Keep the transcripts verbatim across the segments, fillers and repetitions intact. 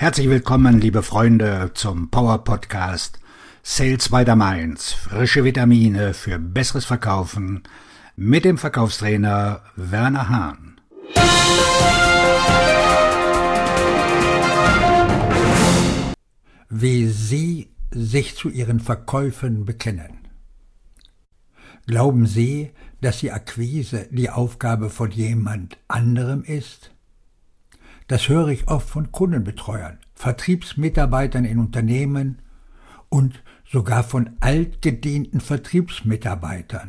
Herzlich willkommen, liebe Freunde, zum Power-Podcast Sales by the Mainz. Frische Vitamine für besseres Verkaufen mit dem Verkaufstrainer Werner Hahn. Wie Sie sich zu Ihren Verkäufen bekennen. Glauben Sie, dass die Akquise die Aufgabe von jemand anderem ist? Das höre ich oft von Kundenbetreuern, Vertriebsmitarbeitern in Unternehmen und sogar von altgedienten Vertriebsmitarbeitern.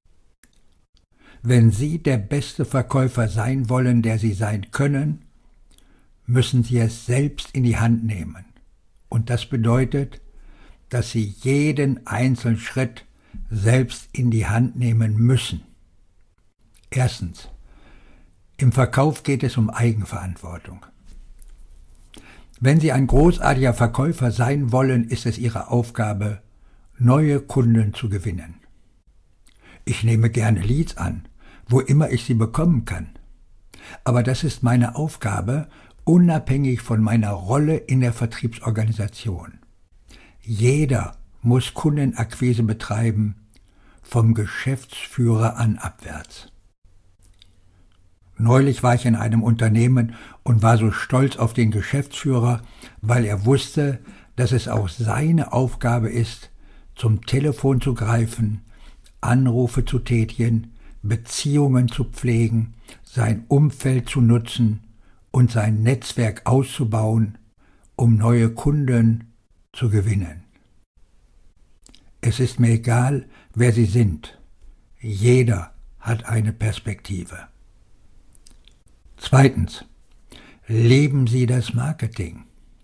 Wenn Sie der beste Verkäufer sein wollen, der Sie sein können, müssen Sie es selbst in die Hand nehmen. Und das bedeutet, dass Sie jeden einzelnen Schritt selbst in die Hand nehmen müssen. Erstens. Im Verkauf geht es um Eigenverantwortung. Wenn Sie ein großartiger Verkäufer sein wollen, ist es Ihre Aufgabe, neue Kunden zu gewinnen. Ich nehme gerne Leads an, wo immer ich sie bekommen kann. Aber das ist meine Aufgabe, unabhängig von meiner Rolle in der Vertriebsorganisation. Jeder muss Kundenakquise betreiben, vom Geschäftsführer an abwärts. Neulich war ich in einem Unternehmen und war so stolz auf den Geschäftsführer, weil er wusste, dass es auch seine Aufgabe ist, zum Telefon zu greifen, Anrufe zu tätigen, Beziehungen zu pflegen, sein Umfeld zu nutzen und sein Netzwerk auszubauen, um neue Kunden zu gewinnen. Es ist mir egal, wer Sie sind. Jeder hat eine Perspektive. Zweitens. Leben Sie das Marketing.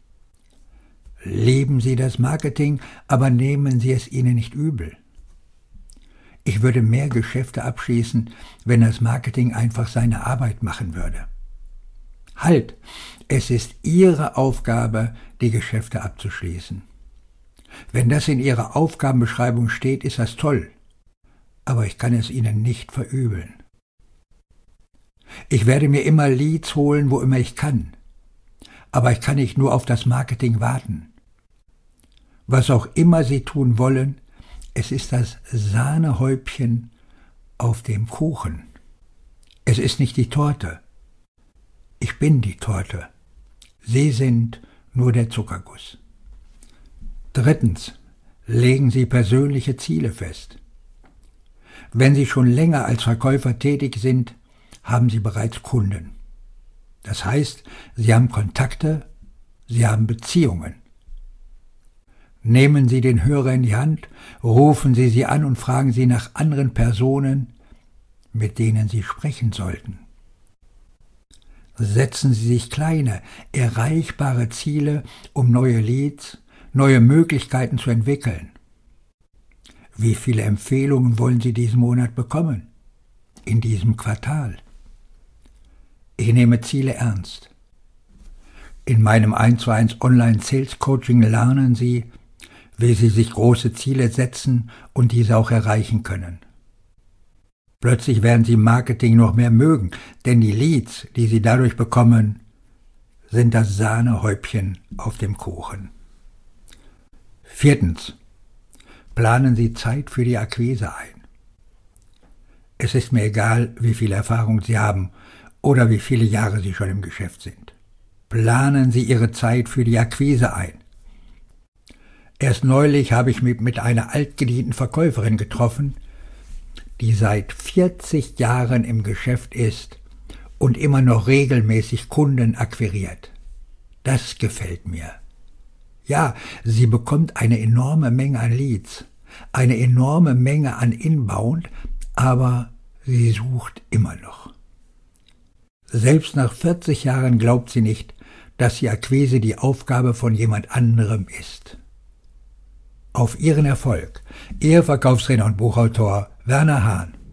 Leben Sie das Marketing, aber nehmen Sie es Ihnen nicht übel. Ich würde mehr Geschäfte abschließen, wenn das Marketing einfach seine Arbeit machen würde. Halt! Es ist Ihre Aufgabe, die Geschäfte abzuschließen. Wenn das in Ihrer Aufgabenbeschreibung steht, ist das toll, aber ich kann es Ihnen nicht verübeln. Ich werde mir immer Leads holen, wo immer ich kann, aber ich kann nicht nur auf das Marketing warten. Was auch immer Sie tun wollen, es ist das Sahnehäubchen auf dem Kuchen. Es ist nicht die Torte. Ich bin die Torte. Sie sind nur der Zuckerguss. Drittens. Legen Sie persönliche Ziele fest. Wenn Sie schon länger als Verkäufer tätig sind, haben Sie bereits Kunden. Das heißt, Sie haben Kontakte, Sie haben Beziehungen. Nehmen Sie den Hörer in die Hand, rufen Sie sie an und fragen Sie nach anderen Personen, mit denen Sie sprechen sollten. Setzen Sie sich kleine, erreichbare Ziele, um neue Leads, neue Möglichkeiten zu entwickeln. Wie viele Empfehlungen wollen Sie diesen Monat bekommen? In diesem Quartal? Ich nehme Ziele ernst. In meinem eins zu eins Online-Sales-Coaching lernen Sie, wie Sie sich große Ziele setzen und diese auch erreichen können. Plötzlich werden Sie Marketing noch mehr mögen, denn die Leads, die Sie dadurch bekommen, sind das Sahnehäubchen auf dem Kuchen. Viertens. Planen Sie Zeit für die Akquise ein. Es ist mir egal, wie viel Erfahrung Sie haben oder wie viele Jahre Sie schon im Geschäft sind. Planen Sie Ihre Zeit für die Akquise ein. Erst neulich habe ich mich mit einer altgedienten Verkäuferin getroffen, die seit vierzig Jahren im Geschäft ist und immer noch regelmäßig Kunden akquiriert. Das gefällt mir. Ja, sie bekommt eine enorme Menge an Leads, eine enorme Menge an Inbound, aber sie sucht immer noch. Selbst nach vierzig Jahren glaubt sie nicht, dass die Akquise die Aufgabe von jemand anderem ist. Auf Ihren Erfolg, Ihr Verkaufstrainer und Buchautor Werner Hahn.